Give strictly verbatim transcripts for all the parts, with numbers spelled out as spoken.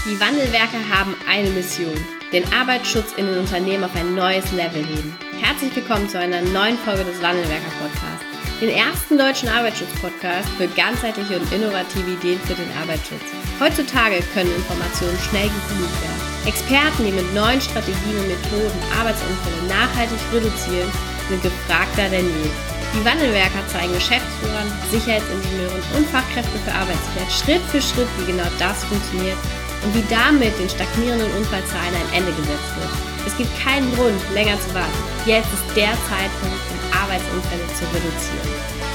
Die Wandelwerker haben eine Mission: den Arbeitsschutz in den Unternehmen auf ein neues Level heben. Herzlich willkommen zu einer neuen Folge des Wandelwerker-Podcasts, den ersten deutschen Arbeitsschutz-Podcast für ganzheitliche und innovative Ideen für den Arbeitsschutz. Heutzutage können Informationen schnell gefunden werden. Experten, die mit neuen Strategien und Methoden Arbeitsunfälle nachhaltig reduzieren, sind gefragter denn je. Die Wandelwerker zeigen Geschäftsführern, Sicherheitsingenieuren und Fachkräften für Arbeitssicherheit Schritt für Schritt, wie genau das funktioniert und wie damit den stagnierenden Unfallzahlen ein Ende gesetzt wird. Es gibt keinen Grund, länger zu warten. Jetzt ist der Zeitpunkt, um Arbeitsunfälle zu reduzieren.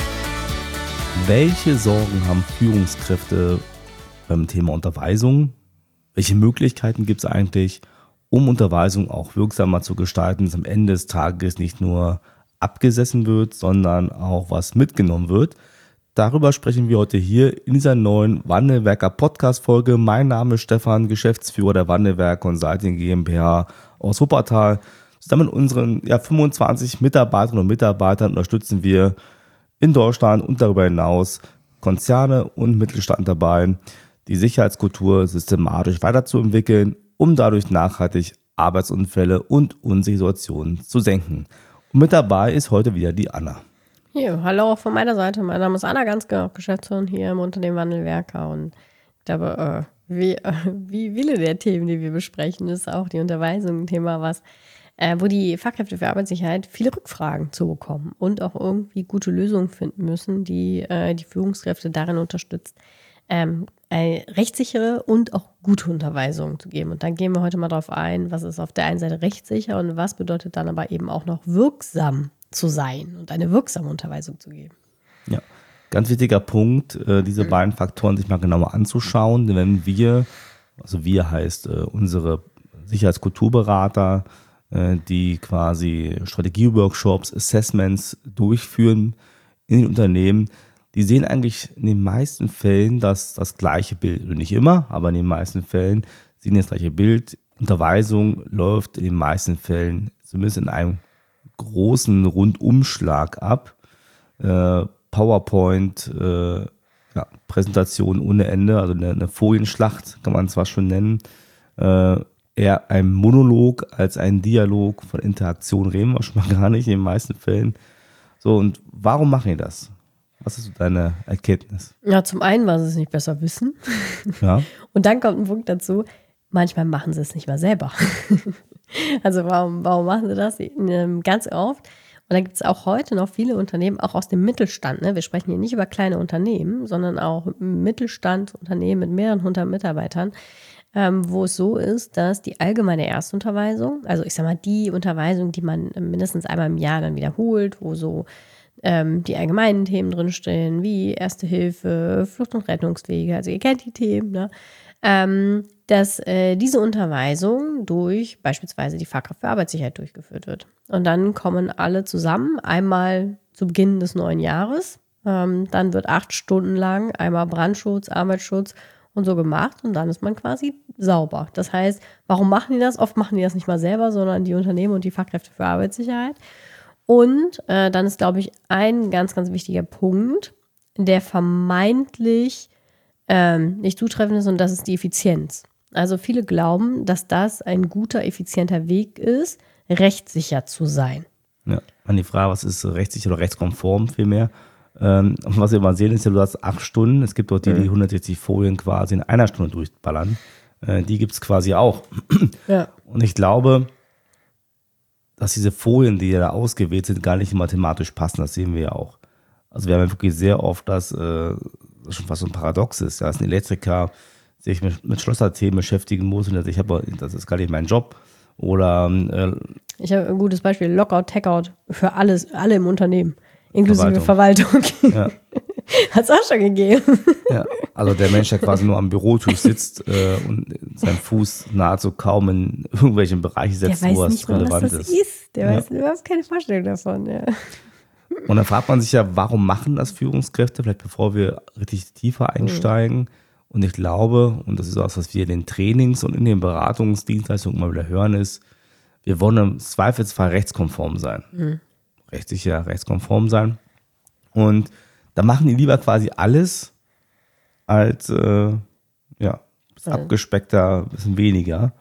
Welche Sorgen haben Führungskräfte beim Thema Unterweisung? Welche Möglichkeiten gibt es eigentlich, um Unterweisung auch wirksamer zu gestalten, dass am Ende des Tages nicht nur abgesessen wird, sondern auch was mitgenommen wird? Darüber sprechen wir heute hier in dieser neuen Wandelwerker Podcast-Folge. Mein Name ist Stefan, Geschäftsführer der Wandelwerk Consulting GmbH aus Wuppertal. Zusammen mit unseren ja, fünfundzwanzig Mitarbeiterinnen und Mitarbeitern unterstützen wir in Deutschland und darüber hinaus Konzerne und Mittelstand dabei, die Sicherheitskultur systematisch weiterzuentwickeln, um dadurch nachhaltig Arbeitsunfälle und Unsituationen zu senken. Und mit dabei ist heute wieder die Anna. Ja, hallo auch von meiner Seite. Mein Name ist Anna Ganske, Geschäftsführerin hier im Unternehmen Wandelwerker. Und ich glaube, äh, wie, äh, wie viele der Themen, die wir besprechen, ist auch die Unterweisung ein Thema, was, äh, wo die Fachkräfte für Arbeitssicherheit viele Rückfragen zu bekommen und auch irgendwie gute Lösungen finden müssen, die äh, die Führungskräfte darin unterstützt, ähm, eine rechtssichere und auch gute Unterweisung zu geben. Und dann gehen wir heute mal darauf ein, was ist auf der einen Seite rechtssicher und was bedeutet dann aber eben auch noch wirksam zu sein und eine wirksame Unterweisung zu geben. Ja, ganz wichtiger Punkt, äh, diese mhm. beiden Faktoren sich mal genauer anzuschauen. Denn wenn wir, also wir heißt äh, unsere Sicherheitskulturberater, äh, die quasi Strategieworkshops, Assessments durchführen in den Unternehmen, die sehen eigentlich in den meisten Fällen das, das gleiche Bild. Und nicht immer, aber in den meisten Fällen sehen das gleiche Bild. Unterweisung läuft in den meisten Fällen zumindest in einem großen Rundumschlag ab. Äh, PowerPoint, äh, ja, Präsentation ohne Ende, also eine, eine Folienschlacht kann man zwar schon nennen. Äh, eher ein Monolog als ein Dialog. Von Interaktion reden wir schon mal gar nicht in den meisten Fällen. So, und warum machen die das? Was ist so deine Erkenntnis? Ja, zum einen, weil sie es nicht besser wissen. Ja. Und dann kommt ein Punkt dazu, manchmal machen sie es nicht mal selber. Also warum, warum machen sie das? Ganz oft. Und da gibt es auch heute noch viele Unternehmen, auch aus dem Mittelstand. Ne? Wir sprechen hier nicht über kleine Unternehmen, sondern auch Mittelstandsunternehmen mit mehreren hundert Mitarbeitern, ähm, wo es so ist, dass die allgemeine Erstunterweisung, also ich sag mal die Unterweisung, die man mindestens einmal im Jahr dann wiederholt, wo so ähm, die allgemeinen Themen drinstehen, wie Erste Hilfe, Flucht- und Rettungswege, also ihr kennt die Themen, ne? ähm, dass äh, diese Unterweisung durch beispielsweise die Fachkraft für Arbeitssicherheit durchgeführt wird. Und dann kommen alle zusammen, einmal zu Beginn des neuen Jahres. Ähm, dann wird acht Stunden lang einmal Brandschutz, Arbeitsschutz und so gemacht und dann ist man quasi sauber. Das heißt, warum machen die das? Oft machen die das nicht mal selber, sondern die Unternehmen und die Fachkräfte für Arbeitssicherheit. Und äh, dann ist, glaube ich, ein ganz, ganz wichtiger Punkt, der vermeintlich ähm, nicht zutreffend ist, und das ist die Effizienz. Also viele glauben, dass das ein guter, effizienter Weg ist, rechtssicher zu sein. Ja, an die Frage, was ist rechtssicher oder rechtskonform vielmehr. Ähm, was wir mal sehen, ist ja, du hast acht Stunden. Es gibt dort die, die hundertsechzig Folien quasi in einer Stunde durchballern. Äh, die gibt es quasi auch. Ja. Und ich glaube, dass diese Folien, die da ausgewählt sind, gar nicht mathematisch passen. Das sehen wir ja auch. Also wir haben ja wirklich sehr oft, dass äh, das schon fast so ein Paradox ist. Ja, dass ein Elektriker sich mit, mit Schlosserthemen beschäftigen muss und ich habe, das ist gar nicht mein Job. Oder äh, ich habe ein gutes Beispiel, Lockout, Taggout für alles, alle im Unternehmen, inklusive Verwaltung. Verwaltung. Ja. Hat es auch schon gegeben. Ja, also der Mensch, der quasi nur am Bürotisch sitzt äh, und seinen Fuß nahezu kaum in irgendwelchen Bereichen setzt, wo es relevant ist. Der weiß nicht, was das ist. Der ja. weiß überhaupt keine Vorstellung davon. Ja. Und dann fragt man sich ja, warum machen das Führungskräfte? Vielleicht bevor wir richtig tiefer einsteigen. Mhm. Und ich glaube, und das ist auch das, was wir in den Trainings und in den Beratungsdienstleistungen immer wieder hören, ist, wir wollen im Zweifelsfall rechtskonform sein. Mhm. Rechtssicher, rechtskonform sein. Und da machen die lieber quasi alles, als äh, ja, bisschen abgespeckter, ein bisschen weniger.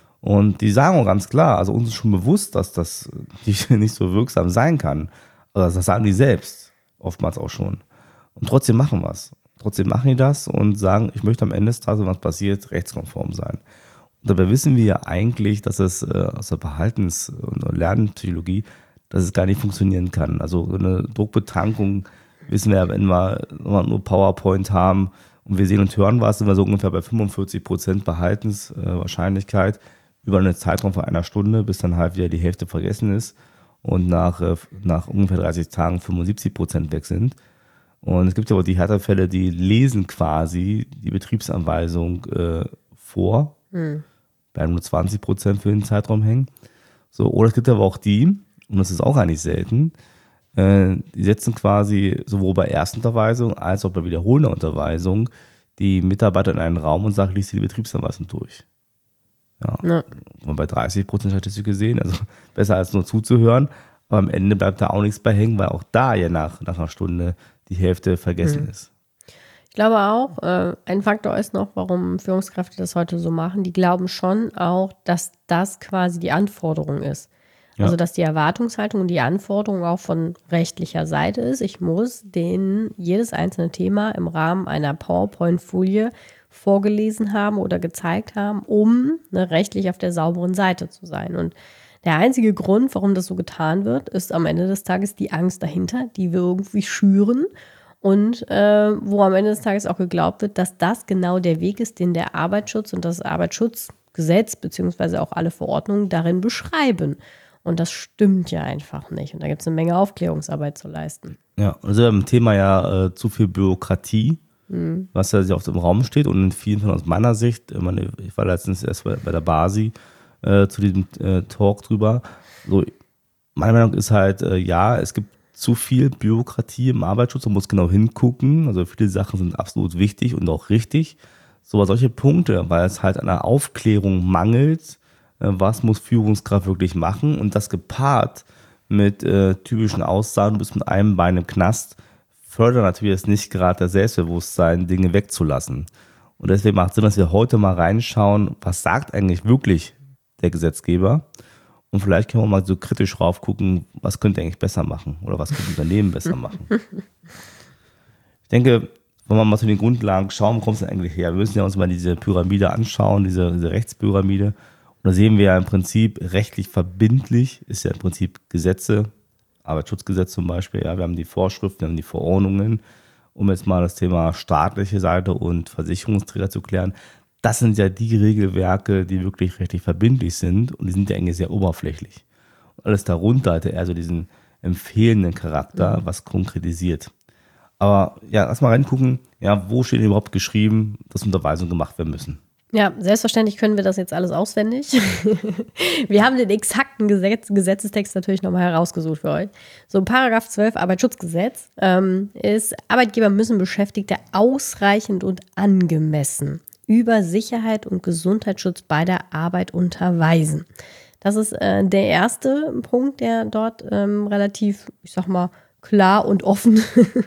Und die sagen auch ganz klar, also uns ist schon bewusst, dass das nicht, nicht so wirksam sein kann. Also das sagen die selbst, oftmals auch schon. Und trotzdem machen wir es. Trotzdem machen die das und sagen, ich möchte am Ende des Tages, wenn was passiert, rechtskonform sein. Und dabei wissen wir ja eigentlich, dass es äh, aus der Verhaltens- und Lernpsychologie, dass es gar nicht funktionieren kann. Also eine Druckbetankung wissen wir ja, wenn wir nur PowerPoint haben und wir sehen und hören was, sind wir so ungefähr bei fünfundvierzig Prozent Behaltenswahrscheinlichkeit äh, über einen Zeitraum von einer Stunde, bis dann halt wieder die Hälfte vergessen ist und nach, äh, nach ungefähr dreißig Tagen fünfundsiebzig Prozent weg sind. Und es gibt aber die Härtefälle, die lesen quasi die Betriebsanweisung äh, vor, hm. bleiben nur zwanzig Prozent für den Zeitraum hängen. So, oder es gibt aber auch die, und das ist auch eigentlich selten, äh, die setzen quasi sowohl bei Erstunterweisung als auch bei wiederholender Unterweisung die Mitarbeiter in einen Raum und sagen, lies dir die Betriebsanweisung durch. Ja. ja. Und bei dreißig Prozent Statistik gesehen, also besser als nur zuzuhören, aber am Ende bleibt da auch nichts bei hängen, weil auch da ja nach, nach einer Stunde die Hälfte vergessen mhm. ist. Ich glaube auch, äh, ein Faktor ist noch, warum Führungskräfte das heute so machen. Die glauben schon auch, dass das quasi die Anforderung ist. Ja. Also, dass die Erwartungshaltung und die Anforderung auch von rechtlicher Seite ist. Ich muss denen jedes einzelne Thema im Rahmen einer PowerPoint-Folie vorgelesen haben oder gezeigt haben, um ne, rechtlich auf der sauberen Seite zu sein. Und der einzige Grund, warum das so getan wird, ist am Ende des Tages die Angst dahinter, die wir irgendwie schüren und äh, wo am Ende des Tages auch geglaubt wird, dass das genau der Weg ist, den der Arbeitsschutz und das Arbeitsschutzgesetz beziehungsweise auch alle Verordnungen darin beschreiben. Und das stimmt ja einfach nicht. Und da gibt es eine Menge Aufklärungsarbeit zu leisten. Ja, also im Thema ja äh, zu viel Bürokratie, mhm. was ja auf dem Raum steht und in vielen von aus meiner Sicht, ich, meine, ich war letztens erst bei, bei der Basi, Äh, zu diesem äh, Talk drüber. So, meine Meinung ist halt, äh, ja, es gibt zu viel Bürokratie im Arbeitsschutz, man muss genau hingucken. Also viele Sachen sind absolut wichtig und auch richtig. So, aber solche Punkte, weil es halt an der Aufklärung mangelt, äh, was muss Führungskraft wirklich machen und das gepaart mit äh, typischen Aussagen, du bist mit einem Bein im Knast, fördert natürlich jetzt nicht gerade das Selbstbewusstsein, Dinge wegzulassen. Und deswegen macht es Sinn, dass wir heute mal reinschauen, was sagt eigentlich wirklich der Gesetzgeber. Und vielleicht können wir mal so kritisch drauf gucken, was könnte eigentlich besser machen oder was könnte Unternehmen besser machen. Ich denke, wenn wir mal zu den Grundlagen schauen, wo kommt es denn eigentlich her? Wir müssen ja uns mal diese Pyramide anschauen, diese, diese Rechtspyramide. Und da sehen wir ja im Prinzip rechtlich verbindlich, ist ja im Prinzip Gesetze, Arbeitsschutzgesetz zum Beispiel, ja, wir haben die Vorschriften, wir haben die Verordnungen, um jetzt mal das Thema staatliche Seite und Versicherungsträger zu klären. Das sind ja die Regelwerke, die wirklich rechtlich verbindlich sind und die sind ja eigentlich sehr oberflächlich. Und alles darunter hat ja eher so diesen empfehlenden Charakter, was konkretisiert. Aber ja, lass mal reingucken, ja, wo steht denn überhaupt geschrieben, dass Unterweisungen gemacht werden müssen? Ja, selbstverständlich können wir das jetzt alles auswendig. Wir haben den exakten Gesetz, Gesetzestext natürlich nochmal herausgesucht für euch. So, Paragraph zwölf Arbeitsschutzgesetz ähm, ist, Arbeitgeber müssen Beschäftigte ausreichend und angemessen über Sicherheit und Gesundheitsschutz bei der Arbeit unterweisen. Das ist äh, der erste Punkt, der dort ähm, relativ, ich sag mal, klar und offen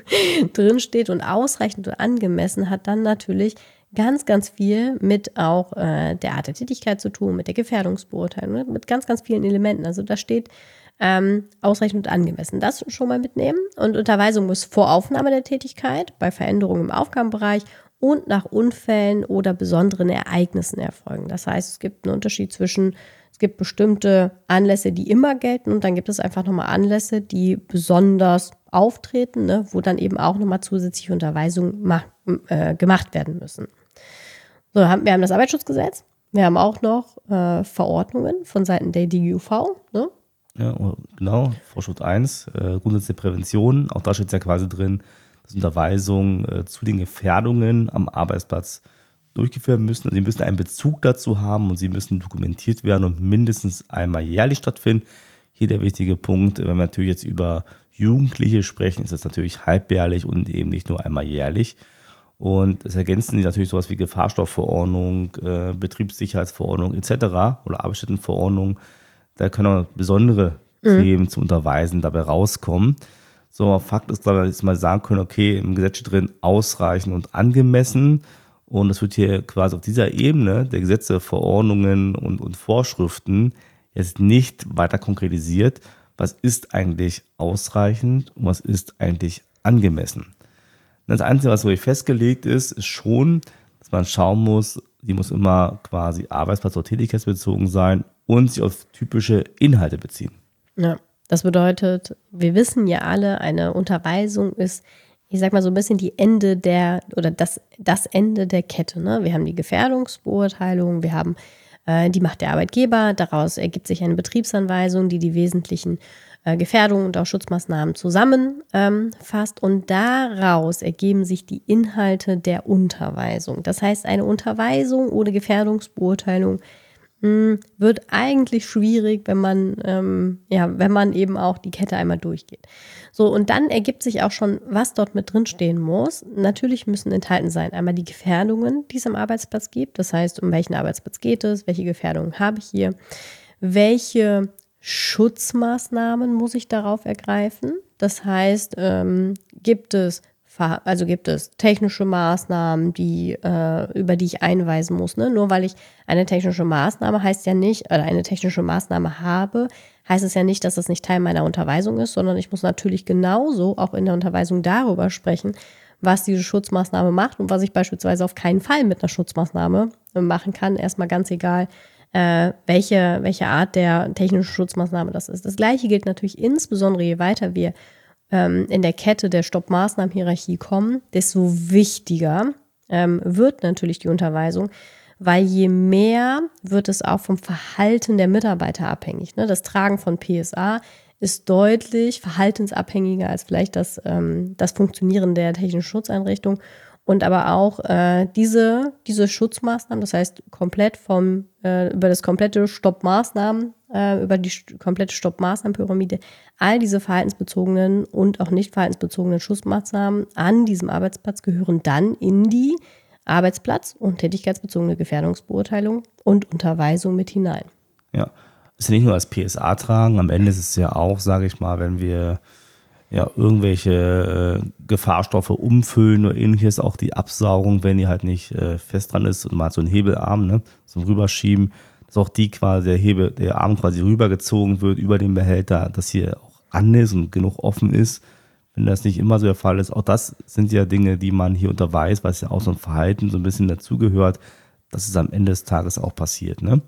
drin steht. Und ausreichend und angemessen hat dann natürlich ganz, ganz viel mit auch äh, der Art der Tätigkeit zu tun, mit der Gefährdungsbeurteilung, mit ganz, ganz vielen Elementen. Also da steht ähm, ausreichend und angemessen. Das schon mal mitnehmen. Und Unterweisung muss vor Aufnahme der Tätigkeit, bei Veränderungen im Aufgabenbereich und nach Unfällen oder besonderen Ereignissen erfolgen. Das heißt, es gibt einen Unterschied zwischen, es gibt bestimmte Anlässe, die immer gelten und dann gibt es einfach nochmal Anlässe, die besonders auftreten, ne, wo dann eben auch nochmal zusätzliche Unterweisungen mach, äh, gemacht werden müssen. So, wir haben das Arbeitsschutzgesetz, wir haben auch noch äh, Verordnungen von Seiten der D G U V. Ne? Ja, genau, Vorschrift eins, äh, Grundsätze der Prävention, auch da steht es ja quasi drin, dass Unterweisungen äh, zu den Gefährdungen am Arbeitsplatz durchgeführt müssen. Also sie müssen einen Bezug dazu haben und sie müssen dokumentiert werden und mindestens einmal jährlich stattfinden. Hier der wichtige Punkt, wenn wir natürlich jetzt über Jugendliche sprechen, ist das natürlich halbjährlich und eben nicht nur einmal jährlich. Und es ergänzen sie natürlich sowas wie Gefahrstoffverordnung, äh, Betriebssicherheitsverordnung et cetera oder Arbeitsstättenverordnung. Da können auch besondere mhm. Themen zu unterweisen dabei rauskommen. So, Fakt ist, dass wir jetzt mal sagen können, okay, im Gesetz steht drin ausreichend und angemessen. Und es wird hier quasi auf dieser Ebene der Gesetze, Verordnungen und, und Vorschriften jetzt nicht weiter konkretisiert, was ist eigentlich ausreichend und was ist eigentlich angemessen. Das Einzige, was wirklich festgelegt ist, ist schon, dass man schauen muss, die muss immer quasi arbeitsplatz- oder tätigkeitsbezogen sein und sich auf typische Inhalte beziehen. Ja, das bedeutet, wir wissen ja alle, eine Unterweisung ist, ich sag mal so ein bisschen die Ende der, oder das, das Ende der Kette. Ne? Wir haben die Gefährdungsbeurteilung, wir haben äh, die Macht der Arbeitgeber, daraus ergibt sich eine Betriebsanweisung, die die wesentlichen äh, Gefährdungen und auch Schutzmaßnahmen zusammenfasst ähm, und daraus ergeben sich die Inhalte der Unterweisung. Das heißt, eine Unterweisung ohne Gefährdungsbeurteilung mh, wird eigentlich schwierig, wenn man, ähm, ja, wenn man eben auch die Kette einmal durchgeht. So, und dann ergibt sich auch schon, was dort mit drin stehen muss. Natürlich müssen enthalten sein einmal die Gefährdungen, die es am Arbeitsplatz gibt. Das heißt, um welchen Arbeitsplatz geht es, welche Gefährdungen habe ich hier, welche Schutzmaßnahmen muss ich darauf ergreifen. Das heißt, ähm, gibt es Also gibt es technische Maßnahmen, die, äh, über die ich einweisen muss. Ne? Nur weil ich eine technische Maßnahme heißt ja nicht, oder eine technische Maßnahme habe, heißt es ja nicht, dass das nicht Teil meiner Unterweisung ist, sondern ich muss natürlich genauso auch in der Unterweisung darüber sprechen, was diese Schutzmaßnahme macht und was ich beispielsweise auf keinen Fall mit einer Schutzmaßnahme machen kann. Erstmal ganz egal, äh, welche, welche Art der technischen Schutzmaßnahme das ist. Das Gleiche gilt natürlich insbesondere, je weiter wir in der Kette der Stopp-Maßnahmen-Hierarchie kommen, desto wichtiger ähm, wird natürlich die Unterweisung, weil je mehr wird es auch vom Verhalten der Mitarbeiter abhängig. Ne? Das Tragen von P S A ist deutlich verhaltensabhängiger als vielleicht das, ähm, das Funktionieren der technischen Schutzeinrichtung und aber auch äh, diese, diese Schutzmaßnahmen, das heißt komplett vom, äh, über das komplette Stopp-Maßnahmen, äh, über die st- komplette Stopp-Maßnahmen-Pyramide, all diese verhaltensbezogenen und auch nicht verhaltensbezogenen Schutzmaßnahmen an diesem Arbeitsplatz gehören dann in die Arbeitsplatz- und tätigkeitsbezogene Gefährdungsbeurteilung und Unterweisung mit hinein. Ja, es ist ja nicht nur das P S A tragen, am Ende ist es ja auch, sage ich mal, wenn wir ja irgendwelche äh, Gefahrstoffe umfüllen oder ähnliches, auch die Absaugung, wenn die halt nicht äh, fest dran ist und mal so einen Hebelarm, ne, zum Rüberschieben, dass auch die quasi der Hebel, der Arm quasi rübergezogen wird über den Behälter, dass hier auch an ist und genug offen ist. Wenn das nicht immer so der Fall ist, auch das sind ja Dinge, die man hier unterweist, weil es ja auch so ein Verhalten so ein bisschen dazugehört, dass es am Ende des Tages auch passiert. Ne?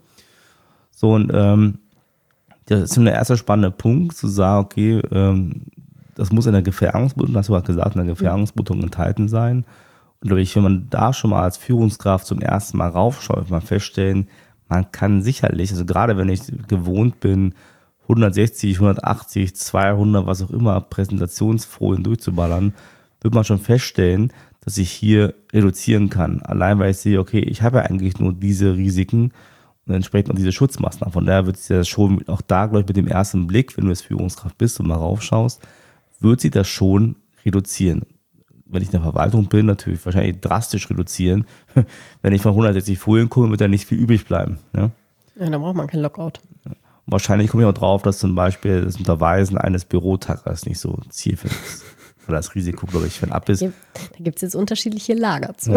So, und ähm, das ist schon der erste spannende Punkt, zu sagen, okay, ähm, das muss in der Gefährdungsbeurteilung, hast du gerade gesagt, in der Gefährdungsbeurteilung enthalten sein. Und glaube ich, wenn man da schon mal als Führungskraft zum ersten Mal raufschaut, wird man feststellen, man kann sicherlich, also gerade wenn ich gewohnt bin, hundertsechzig, hundertachtzig, zweihundert, was auch immer, Präsentationsfolien durchzuballern, wird man schon feststellen, dass ich hier reduzieren kann. Allein weil ich sehe, okay, ich habe ja eigentlich nur diese Risiken und entsprechend auch diese Schutzmaßnahmen. Von daher wird sich das schon auch da, glaube ich, mit dem ersten Blick, wenn du jetzt Führungskraft bist und mal raufschaust, wird sich das schon reduzieren. Wenn ich in der Verwaltung bin, natürlich wahrscheinlich drastisch reduzieren. Wenn ich von hundertsechzig Folien komme, wird da nicht viel übrig bleiben. Ja, ja dann braucht man kein Lockout. Und wahrscheinlich komme ich auch drauf, dass zum Beispiel das Unterweisen eines Bürotackers nicht so zielführend ist. Weil das Risiko, glaube ich, fernab ist. Da gibt es jetzt unterschiedliche Lager zu. Ja.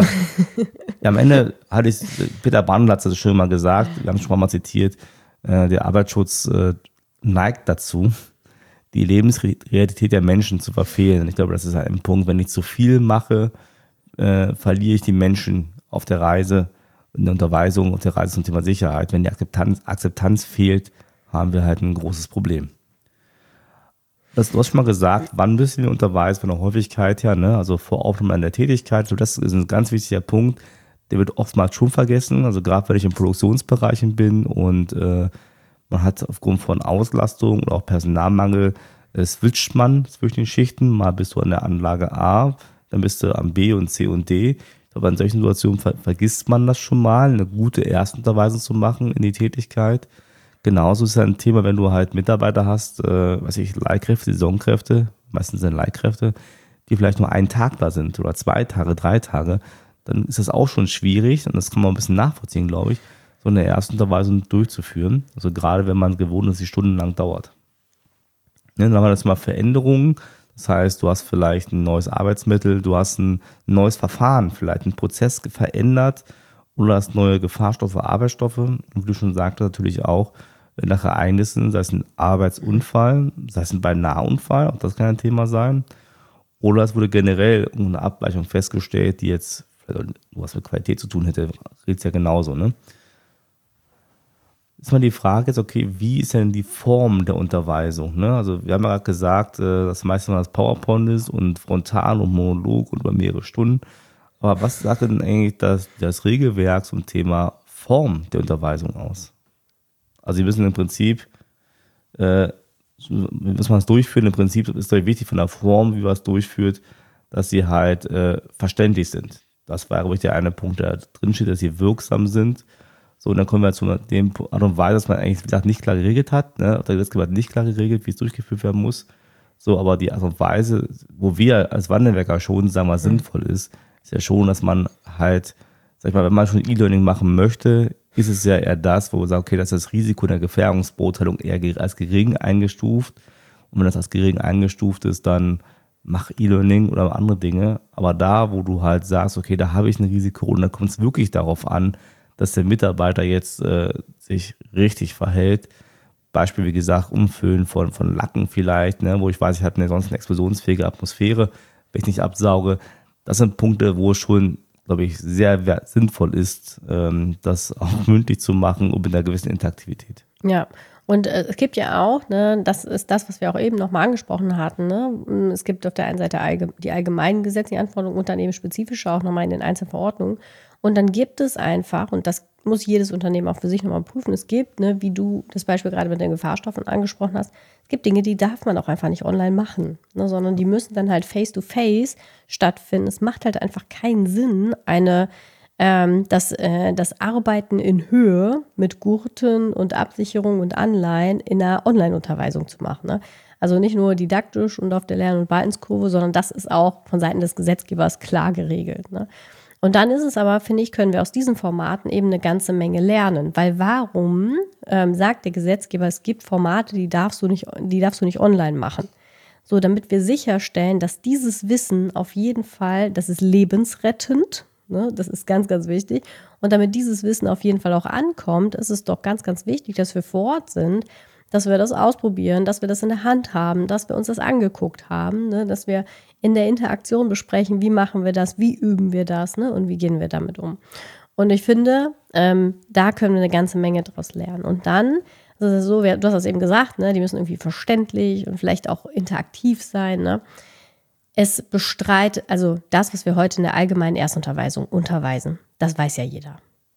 Ja, am Ende hatte ich, Peter Brandl hat es schon mal gesagt, wir haben es schon mal zitiert, äh, der Arbeitsschutz äh, neigt dazu, die Lebensrealität der Menschen zu verfehlen. Und ich glaube, das ist halt ein Punkt, wenn ich zu viel mache, äh, verliere ich die Menschen auf der Reise, in der Unterweisung, auf der Reise zum Thema Sicherheit. Wenn die Akzeptanz, Akzeptanz fehlt, haben wir halt ein großes Problem. Das, du hast schon mal gesagt, wann müssen wir unterweisen, von der Häufigkeit her, ne? Also vor Aufnahme an der Tätigkeit. So, das ist ein ganz wichtiger Punkt, der wird oftmals schon vergessen. Also gerade wenn ich in Produktionsbereichen bin und äh, man hat aufgrund von Auslastung oder auch Personalmangel, äh, switcht man zwischen den Schichten. Mal bist du an der Anlage A, dann bist du am B und C und D. Ich glaube, in solchen Situationen ver- vergisst man das schon mal, eine gute Erstunterweisung zu machen in die Tätigkeit. Genauso ist es ein Thema, wenn du halt Mitarbeiter hast, äh, weiß ich, Leihkräfte, Saisonkräfte, meistens sind Leihkräfte, die vielleicht nur einen Tag da sind oder zwei Tage, drei Tage, dann ist das auch schon schwierig und das kann man ein bisschen nachvollziehen, glaube ich, so eine Erstunterweisung durchzuführen. Also gerade wenn man gewohnt ist, die stundenlang dauert. Ja, dann haben wir das mal Veränderungen, Das heißt, du hast vielleicht ein neues Arbeitsmittel, du hast ein neues Verfahren, vielleicht einen Prozess verändert oder hast neue Gefahrstoffe, Arbeitsstoffe. Und wie du schon sagtest, natürlich auch nach Ereignissen, sei es ein Arbeitsunfall, sei es ein Beinaheunfall, auch das kann ein Thema sein. Oder es wurde generell eine Abweichung festgestellt, die jetzt was mit Qualität zu tun hätte, redet es ja genauso, ne? Ist mal die Frage jetzt, okay, wie ist denn die Form der Unterweisung? Ne? Also wir haben ja gerade gesagt, dass meistens das PowerPoint ist und Frontal und Monolog und über mehrere Stunden. Aber was sagt denn eigentlich das, das Regelwerk zum Thema Form der Unterweisung aus? Also Sie müssen im Prinzip, äh, muss man es durchführen, im Prinzip ist es wichtig von der Form, wie man es durchführt, dass sie halt äh, verständlich sind. Das war, glaube ich, der eine Punkt, der drin steht, dass sie wirksam sind. So, und dann kommen wir zu dem Art und Weise, dass man eigentlich, wie gesagt, nicht klar geregelt hat. Ne? Der Gesetzgeber hat nicht klar geregelt, wie es durchgeführt werden muss. So, aber die Art und Weise, wo wir als Wandelwerker schon, sagen wir mal, sinnvoll ist, ist ja schon, dass man halt, sag ich mal, wenn man schon E-Learning machen möchte, ist es ja eher das, wo man sagt, okay, das ist das Risiko der Gefährdungsbeurteilung eher als gering eingestuft. Und wenn das als gering eingestuft ist, dann mach E-Learning oder andere Dinge. Aber da, wo du halt sagst, okay, da habe ich ein Risiko und dann kommt es wirklich darauf an, dass der Mitarbeiter jetzt äh, sich richtig verhält. Beispiel, wie gesagt, Umfüllen von, von Lacken vielleicht, ne, wo ich weiß, ich habe eine, sonst eine explosionsfähige Atmosphäre, wenn ich nicht absauge. Das sind Punkte, wo es schon, glaube ich, sehr sinnvoll ist, ähm, das auch mündlich zu machen und mit einer gewissen Interaktivität. Ja, und äh, es gibt ja auch, ne, das ist das, was wir auch eben nochmal angesprochen hatten, ne, es gibt auf der einen Seite allge- die allgemeinen gesetzlichen Anforderungen und dann eben spezifische auch nochmal in den einzelnen Verordnungen. Und dann gibt es einfach, und das muss jedes Unternehmen auch für sich nochmal prüfen, es gibt, ne, wie du das Beispiel gerade mit den Gefahrstoffen angesprochen hast, es gibt Dinge, die darf man auch einfach nicht online machen, ne, sondern die müssen dann halt face-to-face stattfinden. Es macht halt einfach keinen Sinn, eine ähm, das, äh, das Arbeiten in Höhe mit Gurten und Absicherung und Anleihen in einer Online-Unterweisung zu machen. Ne? Also nicht nur didaktisch und auf der Lern- und Verhaltenskurve, sondern das ist auch von Seiten des Gesetzgebers klar geregelt. Ne? Und dann ist es aber, finde ich, können wir aus diesen Formaten eben eine ganze Menge lernen. Weil warum ähm, sagt der Gesetzgeber, es gibt Formate, die darfst du nicht, die darfst du nicht online machen? So, damit wir sicherstellen, dass dieses Wissen auf jeden Fall, das ist lebensrettend, ne, das ist ganz, ganz wichtig. Und damit dieses Wissen auf jeden Fall auch ankommt, ist es doch ganz, ganz wichtig, dass wir vor Ort sind, dass wir das ausprobieren, dass wir das in der Hand haben, dass wir uns das angeguckt haben, ne, dass wir in der Interaktion besprechen, wie machen wir das, wie üben wir das, ne, und wie gehen wir damit um. Und ich finde, ähm, da können wir eine ganze Menge daraus lernen. Und dann, das ist so, du hast das eben gesagt, ne, die müssen irgendwie verständlich und vielleicht auch interaktiv sein. Ne. Es bestreitet, also das, was wir heute in der allgemeinen Erstunterweisung unterweisen, das weiß ja jeder.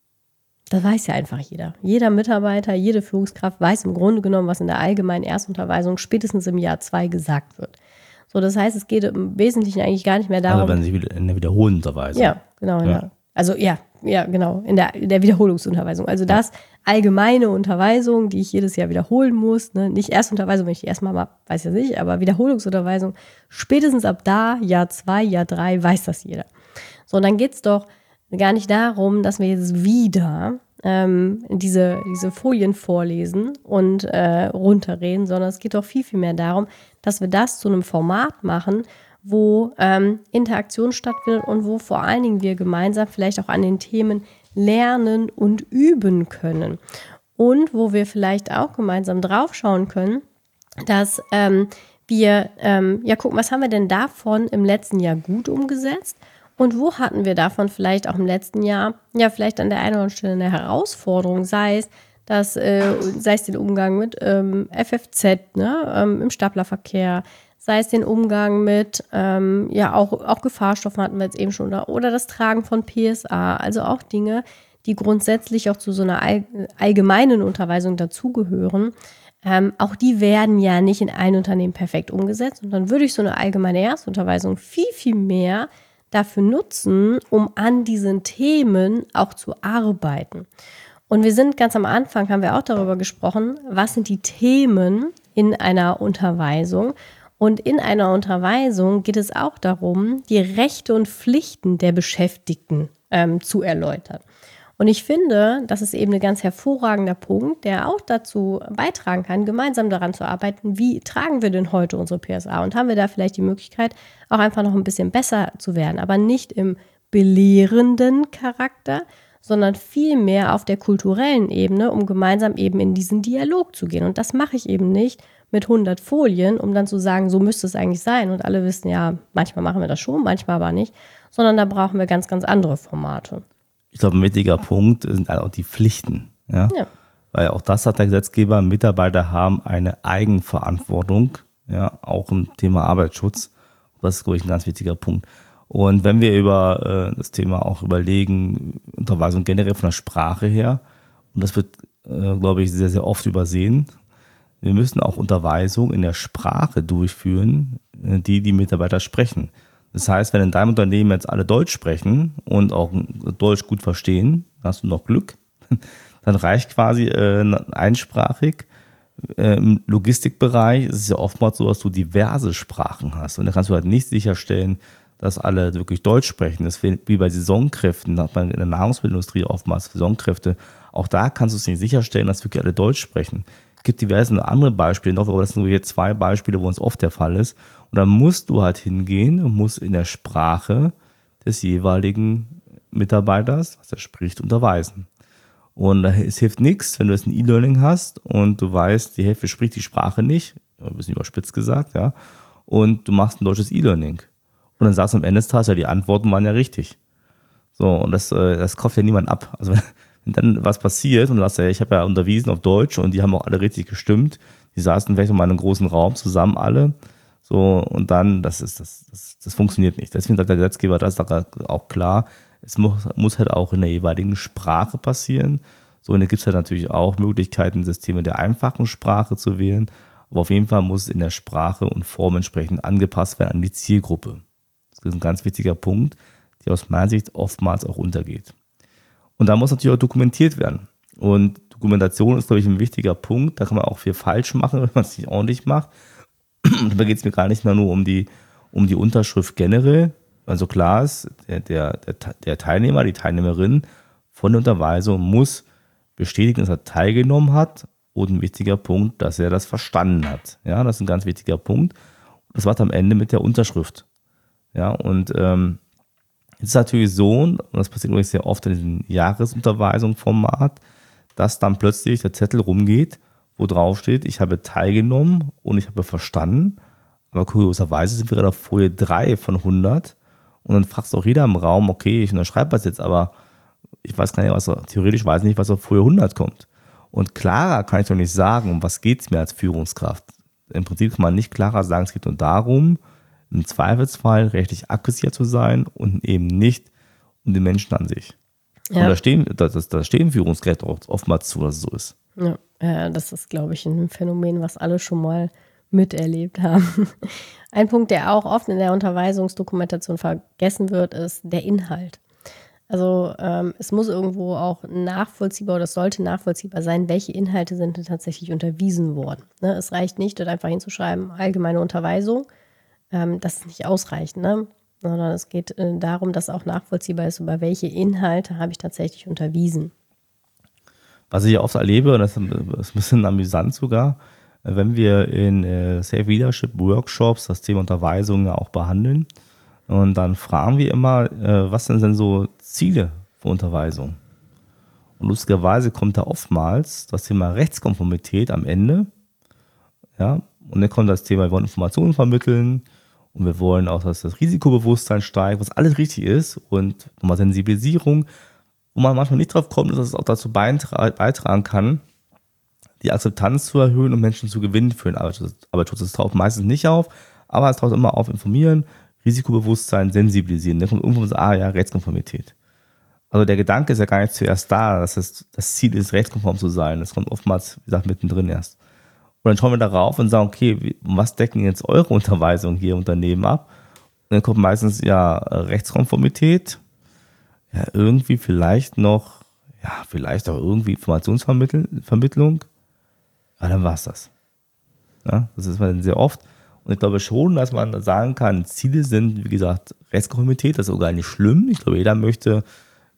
Das weiß ja einfach jeder. Jeder Mitarbeiter, jede Führungskraft weiß im Grunde genommen, was in der allgemeinen Erstunterweisung spätestens im Jahr zwei gesagt wird. So, das heißt, es geht im Wesentlichen eigentlich gar nicht mehr darum. Also wenn sie in der Wiederholungsunterweisung. Ja, genau. Ja. Ja. Also ja, ja, genau, in der, in der Wiederholungsunterweisung. Also das allgemeine Unterweisung, die ich jedes Jahr wiederholen muss. Ne? Nicht Erstunterweisung, wenn ich die erstmal mal, weiß ja nicht, aber Wiederholungsunterweisung, spätestens ab da, Jahr zwei, Jahr drei, weiß das jeder. So, und dann geht's doch gar nicht darum, dass wir jetzt wieder ähm, diese, diese Folien vorlesen und äh, runterreden, sondern es geht doch viel, viel mehr darum, dass wir das zu einem Format machen, wo ähm, Interaktion stattfindet und wo vor allen Dingen wir gemeinsam vielleicht auch an den Themen lernen und üben können. Und wo wir vielleicht auch gemeinsam draufschauen können, dass ähm, wir, ähm, ja gucken, was haben wir denn davon im letzten Jahr gut umgesetzt? Und wo hatten wir davon vielleicht auch im letzten Jahr, ja, vielleicht an der einen oder anderen Stelle eine Herausforderung, sei es, dass, äh, sei es den Umgang mit ähm, F F Z, ne, ähm, im Staplerverkehr, sei es den Umgang mit, ähm, ja, auch, auch Gefahrstoffen hatten wir jetzt eben schon, oder, oder das Tragen von P S A, also auch Dinge, die grundsätzlich auch zu so einer all, allgemeinen Unterweisung dazugehören. Ähm, auch die werden ja nicht in ein Unternehmen perfekt umgesetzt. Und dann würde ich so eine allgemeine Erstunterweisung viel, viel mehr dafür nutzen, um an diesen Themen auch zu arbeiten. Und wir sind ganz am Anfang, haben wir auch darüber gesprochen, was sind die Themen in einer Unterweisung. Und in einer Unterweisung geht es auch darum, die Rechte und Pflichten der Beschäftigten ähm, zu erläutern. Und ich finde, das ist eben ein ganz hervorragender Punkt, der auch dazu beitragen kann, gemeinsam daran zu arbeiten, wie tragen wir denn heute unsere P S A und haben wir da vielleicht die Möglichkeit, auch einfach noch ein bisschen besser zu werden, aber nicht im belehrenden Charakter, sondern vielmehr auf der kulturellen Ebene, um gemeinsam eben in diesen Dialog zu gehen. Und das mache ich eben nicht mit hundert Folien, um dann zu sagen, so müsste es eigentlich sein. Und alle wissen, ja, manchmal machen wir das schon, manchmal aber nicht, sondern da brauchen wir ganz, ganz andere Formate. Ich glaube, ein wichtiger Punkt sind auch die Pflichten. Ja? Ja. Weil auch das hat der Gesetzgeber, Mitarbeiter haben eine Eigenverantwortung, ja, auch im Thema Arbeitsschutz. Das ist, glaube ich, ein ganz wichtiger Punkt. Und wenn wir über äh, das Thema auch überlegen, Unterweisung generell von der Sprache her, und das wird, äh, glaube ich, sehr, sehr oft übersehen, wir müssen auch Unterweisung in der Sprache durchführen, äh, die die Mitarbeiter sprechen. Das heißt, wenn in deinem Unternehmen jetzt alle Deutsch sprechen und auch Deutsch gut verstehen, hast du noch Glück, dann reicht quasi äh, einsprachig. Äh, Im Logistikbereich ist es ja oftmals so, dass du diverse Sprachen hast. Und da kannst du halt nicht sicherstellen, dass alle wirklich Deutsch sprechen. Das ist wie bei Saisonkräften, da hat man in der Nahrungsmittelindustrie oftmals Saisonkräfte. Auch da kannst du es nicht sicherstellen, dass wirklich alle Deutsch sprechen. Es gibt diverse andere Beispiele noch, aber das sind nur hier zwei Beispiele, wo es oft der Fall ist. Und dann musst du halt hingehen und musst in der Sprache des jeweiligen Mitarbeiters, was er spricht, unterweisen. Und es hilft nichts, wenn du jetzt ein E-Learning hast und du weißt, die Hälfte spricht die Sprache nicht, ein bisschen überspitzt gesagt, ja, und du machst ein deutsches E-Learning. Und dann sagst du am Ende des Tages, ja, die Antworten waren ja richtig. So, und das, das kauft ja niemand ab. Also wenn dann was passiert und du sagst ja, ich habe ja unterwiesen auf Deutsch und die haben auch alle richtig gestimmt, die saßen vielleicht in einem großen Raum zusammen alle, so, und dann, das ist, das, das, das funktioniert nicht. Deswegen sagt der Gesetzgeber, das ist auch klar, es muss, muss halt auch in der jeweiligen Sprache passieren. So, und da gibt es halt natürlich auch Möglichkeiten, Systeme der einfachen Sprache zu wählen, aber auf jeden Fall muss es in der Sprache und Form entsprechend angepasst werden an die Zielgruppe. Das ist ein ganz wichtiger Punkt, der aus meiner Sicht oftmals auch untergeht. Und da muss natürlich auch dokumentiert werden. Und Dokumentation ist, glaube ich, ein wichtiger Punkt. Da kann man auch viel falsch machen, wenn man es nicht ordentlich macht. Und da geht es mir gar nicht mehr nur um die, um die Unterschrift generell. Also klar ist, der, der, der Teilnehmer, die Teilnehmerin von der Unterweisung muss bestätigen, dass er teilgenommen hat. Und ein wichtiger Punkt, dass er das verstanden hat. Ja, das ist ein ganz wichtiger Punkt. Das war am Ende mit der Unterschrift. Ja, und ähm, es ist natürlich so, und das passiert übrigens sehr oft in diesem Jahresunterweisungsformat, dass dann plötzlich der Zettel rumgeht, wo drauf steht, ich habe teilgenommen und ich habe verstanden. Aber kurioserweise sind wir gerade auf Folie drei von hundert. Und dann fragst auch jeder im Raum, okay, ich unterschreibe das jetzt, aber ich weiß gar nicht, was, theoretisch weiß ich nicht, was auf Folie hundert kommt. Und klarer kann ich doch nicht sagen, um was geht es mir als Führungskraft. Im Prinzip kann man nicht klarer sagen, es geht nur darum, im Zweifelsfall rechtlich abgesichert zu sein und eben nicht um den Menschen an sich. Ja. Und da stehen, da, da stehen Führungskräfte auch oftmals zu, dass es so ist. Ja, ja, das ist, glaube ich, ein Phänomen, was alle schon mal miterlebt haben. Ein Punkt, der auch oft in der Unterweisungsdokumentation vergessen wird, ist der Inhalt. Also ähm, es muss irgendwo auch nachvollziehbar oder es sollte nachvollziehbar sein, welche Inhalte sind denn tatsächlich unterwiesen worden. Ne? Es reicht nicht, dort einfach hinzuschreiben, allgemeine Unterweisung. Ähm, das ist nicht ausreichend, ne? Sondern es geht äh, darum, dass auch nachvollziehbar ist, über welche Inhalte habe ich tatsächlich unterwiesen. Was ich oft erlebe, und das ist ein bisschen amüsant sogar, wenn wir in äh, Safe Leadership Workshops das Thema Unterweisung ja auch behandeln. Und dann fragen wir immer, äh, was sind denn so Ziele für Unterweisung? Und lustigerweise kommt da oftmals das Thema Rechtskonformität am Ende. Ja, und dann kommt das Thema, wir wollen Informationen vermitteln und wir wollen auch, dass das Risikobewusstsein steigt, was alles richtig ist, und nochmal Sensibilisierung, wo man manchmal nicht drauf kommt, dass es auch dazu beitragen, beitragen kann, die Akzeptanz zu erhöhen und Menschen zu gewinnen für den Arbeitsschutz. Arbeitsschutz. Das taucht meistens nicht auf, aber es taucht immer auf, informieren, Risikobewusstsein, sensibilisieren. Dann kommt irgendwo so, ah ja, Rechtskonformität. Also der Gedanke ist ja gar nicht zuerst da, dass es das Ziel ist, rechtskonform zu sein. Das kommt oftmals, wie gesagt, mittendrin erst. Und dann schauen wir darauf und sagen, okay, was decken jetzt eure Unterweisungen hier im Unternehmen ab? Und dann kommt meistens ja Rechtskonformität, ja irgendwie vielleicht noch, ja vielleicht auch irgendwie Informationsvermittlung. Ja, dann war es das. Ja, das ist man sehr oft. Und ich glaube schon, dass man sagen kann, Ziele sind, wie gesagt, Rechtskonformität, das ist auch gar nicht schlimm. Ich glaube, jeder möchte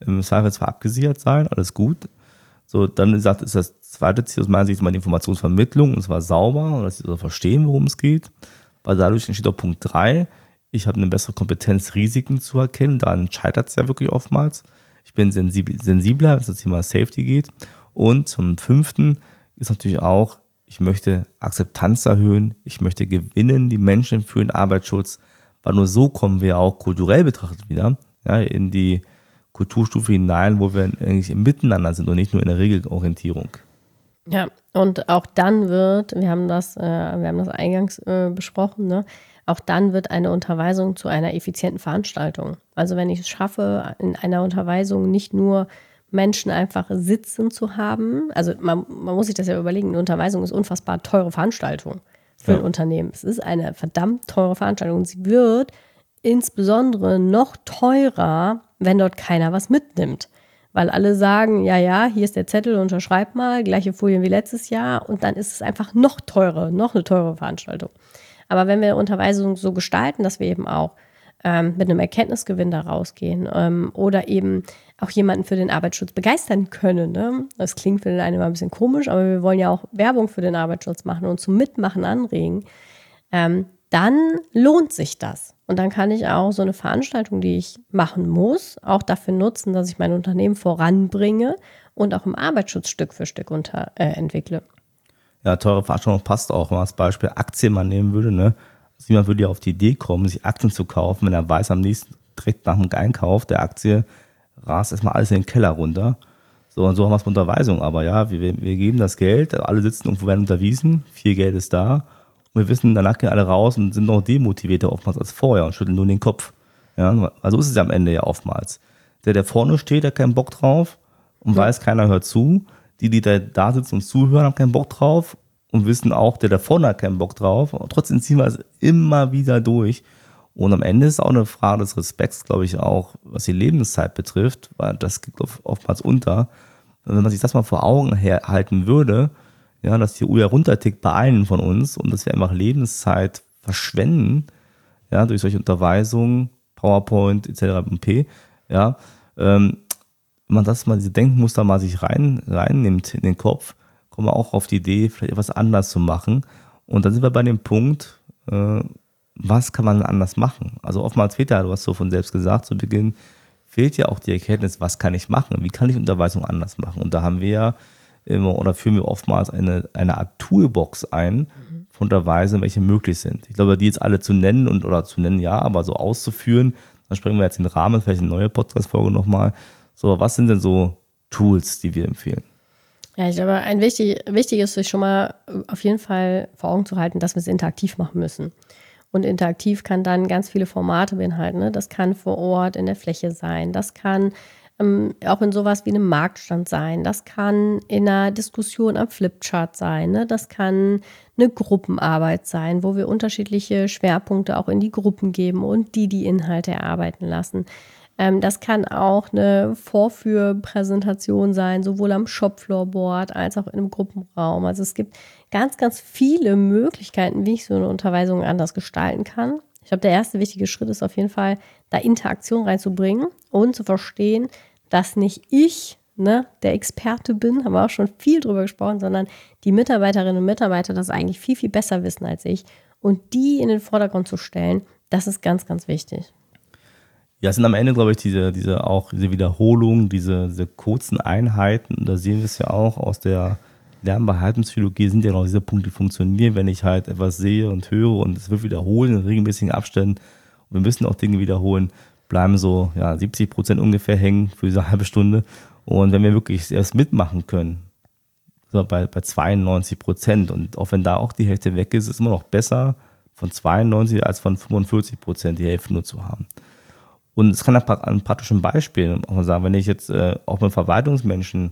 im Zweifelsfall abgesichert sein, alles gut. So, dann sagt, ist das zweite Ziel aus meiner Sicht mal die Informationsvermittlung, und zwar sauber, und dass sie so verstehen, worum es geht. Weil dadurch entsteht auch Punkt drei, ich habe eine bessere Kompetenz, Risiken zu erkennen, daran scheitert es ja wirklich oftmals. Ich bin sensibel, sensibler, wenn es das Thema Safety geht. Und zum fünften ist natürlich auch, ich möchte Akzeptanz erhöhen, ich möchte gewinnen, die Menschen für den Arbeitsschutz, weil nur so kommen wir auch kulturell betrachtet wieder ja, in die Kulturstufe hinein, wo wir eigentlich im Miteinander sind und nicht nur in der Regelorientierung. Ja, und auch dann wird, wir haben das, äh, wir haben das eingangs äh, besprochen, ne? Auch dann wird eine Unterweisung zu einer effizienten Veranstaltung. Also wenn ich es schaffe, in einer Unterweisung nicht nur Menschen einfach sitzen zu haben, also man, man muss sich das ja überlegen, eine Unterweisung ist unfassbar teure Veranstaltung für ja. ein Unternehmen. Es ist eine verdammt teure Veranstaltung und sie wird insbesondere noch teurer, wenn dort keiner was mitnimmt. Weil alle sagen, ja, ja, hier ist der Zettel, unterschreib mal, gleiche Folien wie letztes Jahr und dann ist es einfach noch teurer, noch eine teure Veranstaltung. Aber wenn wir Unterweisung so gestalten, dass wir eben auch ähm, mit einem Erkenntnisgewinn da rausgehen ähm, oder eben auch jemanden für den Arbeitsschutz begeistern können. Ne? Das klingt für den einen immer ein bisschen komisch, aber wir wollen ja auch Werbung für den Arbeitsschutz machen und zum Mitmachen anregen. Ähm, dann lohnt sich das. Und dann kann ich auch so eine Veranstaltung, die ich machen muss, auch dafür nutzen, dass ich mein Unternehmen voranbringe und auch im Arbeitsschutz Stück für Stück unter, äh, entwickle. Ja, teure Veranstaltung passt auch, wenn man als Beispiel Aktien mal nehmen würde. Ne? Also jemand würde ja auf die Idee kommen, sich Aktien zu kaufen, wenn er weiß, am nächsten direkt nach dem Einkauf der Aktie rast erstmal alles in den Keller runter. So und so haben wir es mit Unterweisung. Aber ja, wir, wir geben das Geld, alle sitzen irgendwo, werden unterwiesen, viel Geld ist da. Und wir wissen, danach gehen alle raus und sind noch demotivierter oftmals als vorher und schütteln nur den Kopf. Ja, also ist es ja am Ende ja oftmals. Der, der vorne steht, hat keinen Bock drauf und weiß, keiner hört zu. Die, die da, da sitzen und zuhören, haben keinen Bock drauf und wissen auch, der da vorne hat keinen Bock drauf. Und trotzdem ziehen wir es immer wieder durch. Und am Ende ist es auch eine Frage des Respekts, glaube ich, auch, was die Lebenszeit betrifft, weil das geht oftmals unter. Wenn man sich das mal vor Augen halten würde, ja, dass die Uhr ja runtertickt bei allen von uns und dass wir einfach Lebenszeit verschwenden, ja, durch solche Unterweisungen, PowerPoint et cetera pp. Ja, ähm, wenn man das mal, diese Denkmuster mal sich rein, reinnimmt in den Kopf, kommen wir auch auf die Idee, vielleicht etwas anders zu machen. Und dann sind wir bei dem Punkt, äh, was kann man anders machen? Also oftmals fehlt ja, du hast so von selbst gesagt zu Beginn, fehlt ja auch die Erkenntnis, was kann ich machen? Wie kann ich Unterweisung anders machen? Und da haben wir ja immer oder führen wir oftmals eine, eine Art Toolbox ein von Unterweisungen, welche möglich sind. Ich glaube, die jetzt alle zu nennen und oder zu nennen, ja, aber so auszuführen, dann sprengen wir jetzt den Rahmen, vielleicht eine neue Podcast-Folge nochmal. So, was sind denn so Tools, die wir empfehlen? Ja, ich glaube, ein wichtig, wichtig ist, sich schon mal auf jeden Fall vor Augen zu halten, dass wir es interaktiv machen müssen. Und interaktiv kann dann ganz viele Formate beinhalten. Ne? Das kann vor Ort in der Fläche sein. Das kann ähm, auch in sowas wie einem Marktstand sein. Das kann in einer Diskussion am Flipchart sein. Ne? Das kann eine Gruppenarbeit sein, wo wir unterschiedliche Schwerpunkte auch in die Gruppen geben und die die Inhalte erarbeiten lassen. Ähm, das kann auch eine Vorführpräsentation sein, sowohl am Shopfloorboard als auch in einem Gruppenraum. Also es gibt ganz, ganz viele Möglichkeiten, wie ich so eine Unterweisung anders gestalten kann. Ich glaube, der erste wichtige Schritt ist auf jeden Fall, da Interaktion reinzubringen und zu verstehen, dass nicht ich ne, der Experte bin, haben wir auch schon viel drüber gesprochen, sondern die Mitarbeiterinnen und Mitarbeiter das eigentlich viel, viel besser wissen als ich. Und die in den Vordergrund zu stellen, das ist ganz, ganz wichtig. Ja, es sind am Ende, glaube ich, diese, diese auch diese Wiederholungen, diese, diese kurzen Einheiten. Da sehen wir es ja auch aus der Lernbehaltenspsychologie, sind ja noch diese Punkte, die funktionieren, wenn ich halt etwas sehe und höre und es wird wiederholen in regelmäßigen Abständen. Und wir müssen auch Dinge wiederholen, bleiben so ja, siebzig Prozent ungefähr hängen für diese halbe Stunde. Und wenn wir wirklich erst mitmachen können, so bei, bei zweiundneunzig Prozent und auch wenn da auch die Hälfte weg ist, ist es immer noch besser von zweiundneunzig als von fünfundvierzig Prozent die Hälfte nur zu haben. Und es kann an einem praktischen Beispiel auch mal sagen, wenn ich jetzt äh, auch mit Verwaltungsmenschen,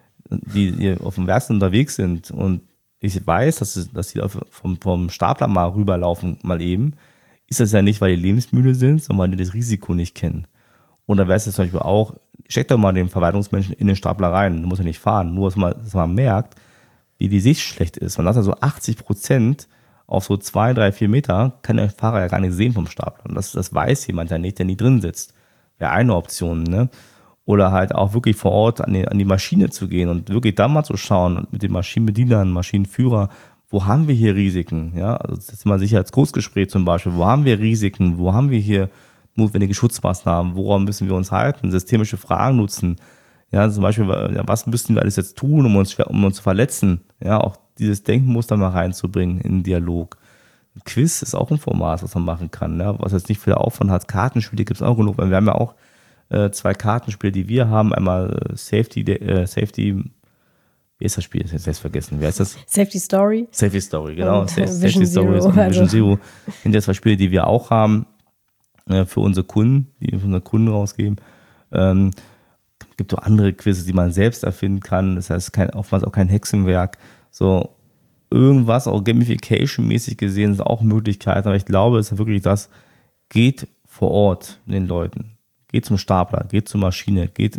die, die auf dem Werkstatt unterwegs sind und ich weiß, dass, es, dass die vom, vom Stapler mal rüberlaufen, mal eben, ist das ja nicht, weil die lebensmüde sind, sondern weil die das Risiko nicht kennen. Und da wäre es jetzt zum Beispiel auch, steck doch mal den Verwaltungsmenschen in den Stapler rein, du musst ja nicht fahren, nur dass man, dass man merkt, wie die Sicht schlecht ist. Man hat ja so achtzig Prozent auf so zwei, drei, vier Meter kann der Fahrer ja gar nicht sehen vom Stapler. Und das, das weiß jemand ja nicht, der nie drin sitzt. Wäre eine Option, ne? Oder halt auch wirklich vor Ort an die, an die Maschine zu gehen und wirklich da mal zu schauen mit den Maschinenbedienern, Maschinenführer, wo haben wir hier Risiken? Ja, also das ist mal Sicherheitskursgespräch zum Beispiel. Wo haben wir Risiken? Wo haben wir hier notwendige Schutzmaßnahmen? Woran müssen wir uns halten? Systemische Fragen nutzen. Ja, zum Beispiel, ja, was müssten wir alles jetzt tun, um uns, um uns zu verletzen? Ja, auch dieses Denkmuster mal reinzubringen in den Dialog. Ein Quiz ist auch ein Format, was man machen kann, ja, was jetzt nicht viel Aufwand hat. Kartenspiele gibt es auch genug, weil wir haben ja auch äh, zwei Kartenspiele, die wir haben. Einmal äh, Safety, äh, Safety, wie ist das Spiel? Ich habe jetzt vergessen. Wer ist das? Safety Story. Safety Story, genau. Und Safety Vision Story Zero, und also. Vision Zero sind ja zwei Spiele, die wir auch haben äh, für unsere Kunden, die wir für unsere Kunden rausgeben. Ähm, gibt auch andere Quizzes, die man selbst erfinden kann. Das heißt, kein, oftmals auch kein Hexenwerk. So irgendwas, auch Gamification-mäßig gesehen, sind auch Möglichkeiten. Aber ich glaube, es ist wirklich das, geht vor Ort mit den Leuten. Geht zum Stapler, geht zur Maschine, geht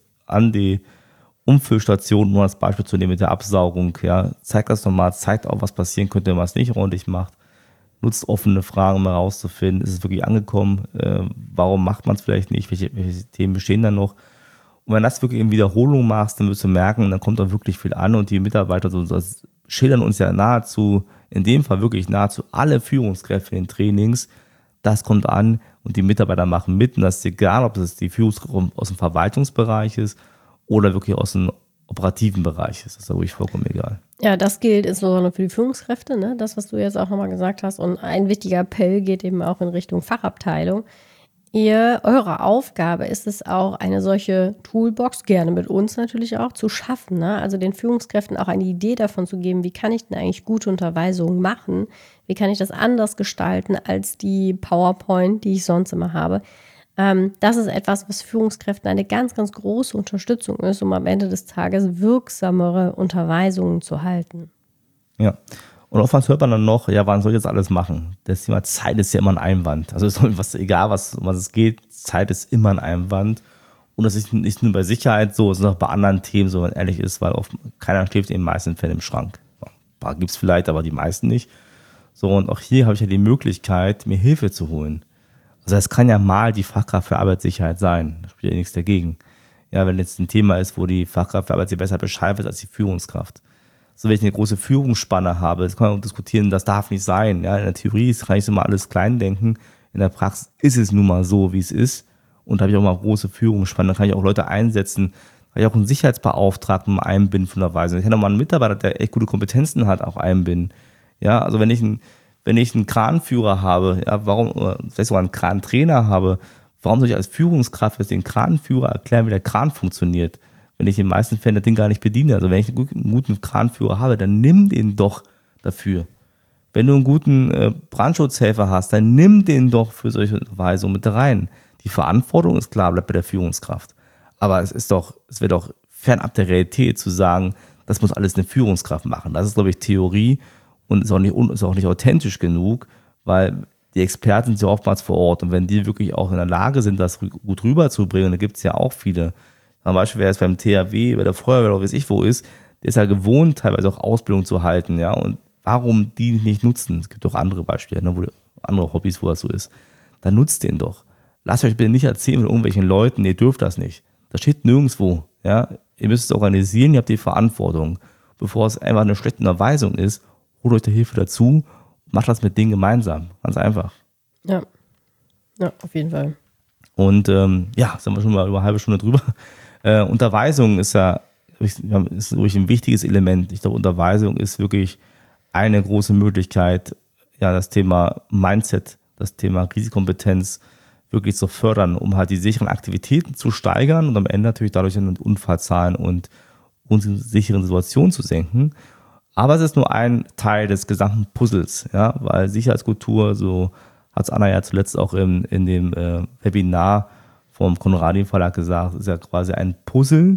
an die Umfüllstation, um das Beispiel zu nehmen mit der Absaugung. Ja, zeigt das nochmal, zeigt auch, was passieren könnte, wenn man es nicht ordentlich macht. Nutzt offene Fragen, um herauszufinden, ist es wirklich angekommen? Äh, warum macht man es vielleicht nicht? Welche, welche Themen bestehen da noch? Und wenn du das wirklich in Wiederholung machst, dann wirst du merken, dann kommt auch wirklich viel an und die Mitarbeiter so, das schildern uns ja nahezu, in dem Fall wirklich nahezu alle Führungskräfte in den Trainings, das kommt an und die Mitarbeiter machen mit und das ist egal, ob es die Führungskraft aus dem Verwaltungsbereich ist oder wirklich aus dem operativen Bereich ist. Das ist ja ruhig vollkommen egal. Ja, das gilt insbesondere für die Führungskräfte, ne? Das, was du jetzt auch nochmal gesagt hast. Und ein wichtiger Appell geht eben auch in Richtung Fachabteilung. Ihr, eure Aufgabe ist es auch, eine solche Toolbox, gerne mit uns natürlich auch, zu schaffen. Ne? Also den Führungskräften auch eine Idee davon zu geben, wie kann ich denn eigentlich gute Unterweisungen machen? Wie kann ich das anders gestalten als die PowerPoint, die ich sonst immer habe? Ähm, das ist etwas, was Führungskräften eine ganz, ganz große Unterstützung ist, um am Ende des Tages wirksamere Unterweisungen zu halten. Ja. Und oftmals hört man dann noch, ja, wann soll ich jetzt alles machen? Das Thema Zeit ist ja immer ein Einwand. Also es was, egal, was, was es geht, Zeit ist immer ein Einwand. Und das ist nicht nur bei Sicherheit so, sondern auch bei anderen Themen, so wenn man ehrlich ist, weil oft, keiner schläft in den meisten Fällen im Schrank. Ein paar gibt es vielleicht, aber die meisten nicht. So, und auch hier habe ich ja die Möglichkeit, mir Hilfe zu holen. Also es kann ja mal die Fachkraft für Arbeitssicherheit sein. Da spricht ja nichts dagegen. Ja, wenn jetzt ein Thema ist, wo die Fachkraft für Arbeitssicherheit besser Bescheid weiß als die Führungskraft. So, wenn ich eine große Führungsspanne habe, das kann man auch diskutieren, das darf nicht sein. Ja, in der Theorie kann ich so mal alles klein denken. In der Praxis ist es nun mal so, wie es ist. Und da habe ich auch mal große Führungsspanne. Da kann ich auch Leute einsetzen. Da kann ich auch einen Sicherheitsbeauftragten einbinden von der Weise. Ich kann auch mal einen Mitarbeiter, der echt gute Kompetenzen hat, auch einbinden. Ja, also wenn ich einen, wenn ich einen Kranführer habe, ja, warum, oder vielleicht sogar einen Krantrainer habe, warum soll ich als Führungskraft jetzt den Kranführer erklären, wie der Kran funktioniert? Wenn ich in den meisten Fällen das Ding gar nicht bediene. Also wenn ich einen guten Kranführer habe, dann nimm den doch dafür. Wenn du einen guten äh, Brandschutzhelfer hast, dann nimm den doch für solche Weisungen mit rein. Die Verantwortung ist klar, bleibt bei der Führungskraft. Aber es ist doch, es wird doch fernab der Realität zu sagen, das muss alles eine Führungskraft machen. Das ist, glaube ich, Theorie und ist auch nicht, ist auch nicht authentisch genug, weil die Experten sind ja oftmals vor Ort. Und wenn die wirklich auch in der Lage sind, das gut rüberzubringen, da gibt es ja auch viele. Zum Beispiel, wer jetzt beim T H W, bei der Feuerwehr oder weiß ich wo ist, der ist ja gewohnt, teilweise auch Ausbildung zu halten, ja. Und warum die nicht nutzen? Es gibt auch andere Beispiele, ne, wo andere Hobbys, wo das so ist. Dann nutzt den doch. Lasst euch bitte nicht erzählen von irgendwelchen Leuten, ihr dürft das nicht. Das steht nirgendwo, ja. Ihr müsst es organisieren, ihr habt die Verantwortung. Bevor es einfach eine schlechte Unterweisung ist, holt euch da Hilfe dazu, macht das mit denen gemeinsam. Ganz einfach. Ja, ja, auf jeden Fall. Und ähm, ja, sind wir schon mal über eine halbe Stunde drüber. Äh, Unterweisung ist ja ist wirklich ein wichtiges Element. Ich glaube, Unterweisung ist wirklich eine große Möglichkeit, ja, das Thema Mindset, das Thema Risikokompetenz wirklich zu fördern, um halt die sicheren Aktivitäten zu steigern und am Ende natürlich dadurch dann Unfallzahlen und unsicheren Situationen zu senken. Aber es ist nur ein Teil des gesamten Puzzles, ja, weil Sicherheitskultur, so hat es Anna ja zuletzt auch in, in dem äh, Webinar vom Konradin Verlag gesagt, ist ja quasi ein Puzzle.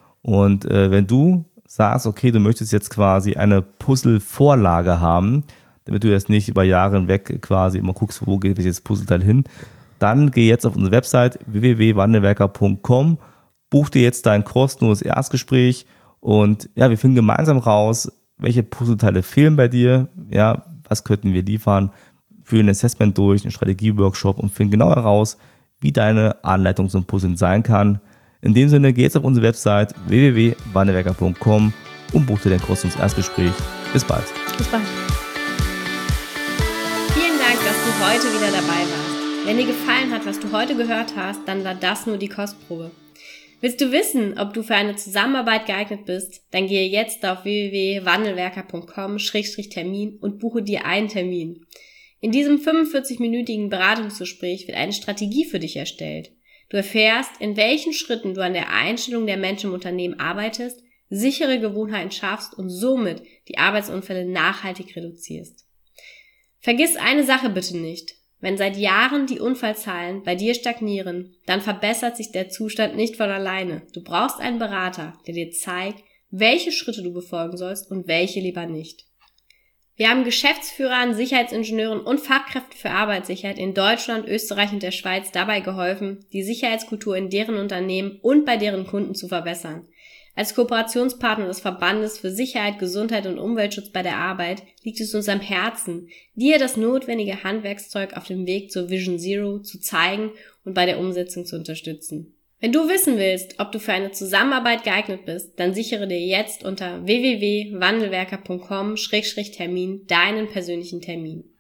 Und äh, wenn du sagst, okay, du möchtest jetzt quasi eine Puzzle-Vorlage haben, damit du jetzt nicht über Jahre hinweg quasi immer guckst, wo geht welches Puzzleteil hin, dann geh jetzt auf unsere Website w w w punkt wandelwerker punkt com, buch dir jetzt dein kostenloses Erstgespräch und ja, wir finden gemeinsam raus, welche Puzzleteile fehlen bei dir, ja, was könnten wir liefern, führen ein Assessment durch, einen Strategieworkshop und finden genau heraus, wie deine Anleitung zum Puzzeln sein kann. In dem Sinne, geh jetzt auf unsere Website w w w punkt wandelwerker punkt com und buch dir dein kostenloses Erstgespräch. Bis bald. Bis bald. Vielen Dank, dass du heute wieder dabei warst. Wenn dir gefallen hat, was du heute gehört hast, dann war das nur die Kostprobe. Willst du wissen, ob du für eine Zusammenarbeit geeignet bist? Dann gehe jetzt auf w w w punkt wandelwerker punkt com Schrägstrich Termin und buche dir einen Termin. In diesem fünfundvierzig-minütigen Beratungsgespräch wird eine Strategie für dich erstellt. Du erfährst, in welchen Schritten du an der Einstellung der Menschen im Unternehmen arbeitest, sichere Gewohnheiten schaffst und somit die Arbeitsunfälle nachhaltig reduzierst. Vergiss eine Sache bitte nicht. Wenn seit Jahren die Unfallzahlen bei dir stagnieren, dann verbessert sich der Zustand nicht von alleine. Du brauchst einen Berater, der dir zeigt, welche Schritte du befolgen sollst und welche lieber nicht. Wir haben Geschäftsführern, Sicherheitsingenieuren und Fachkräften für Arbeitssicherheit in Deutschland, Österreich und der Schweiz dabei geholfen, die Sicherheitskultur in deren Unternehmen und bei deren Kunden zu verbessern. Als Kooperationspartner des Verbandes für Sicherheit, Gesundheit und Umweltschutz bei der Arbeit liegt es uns am Herzen, dir das notwendige Handwerkszeug auf dem Weg zur Vision Zero zu zeigen und bei der Umsetzung zu unterstützen. Wenn du wissen willst, ob du für eine Zusammenarbeit geeignet bist, dann sichere dir jetzt unter w w w punkt wandelwerker punkt com Schrägstrich Termin deinen persönlichen Termin.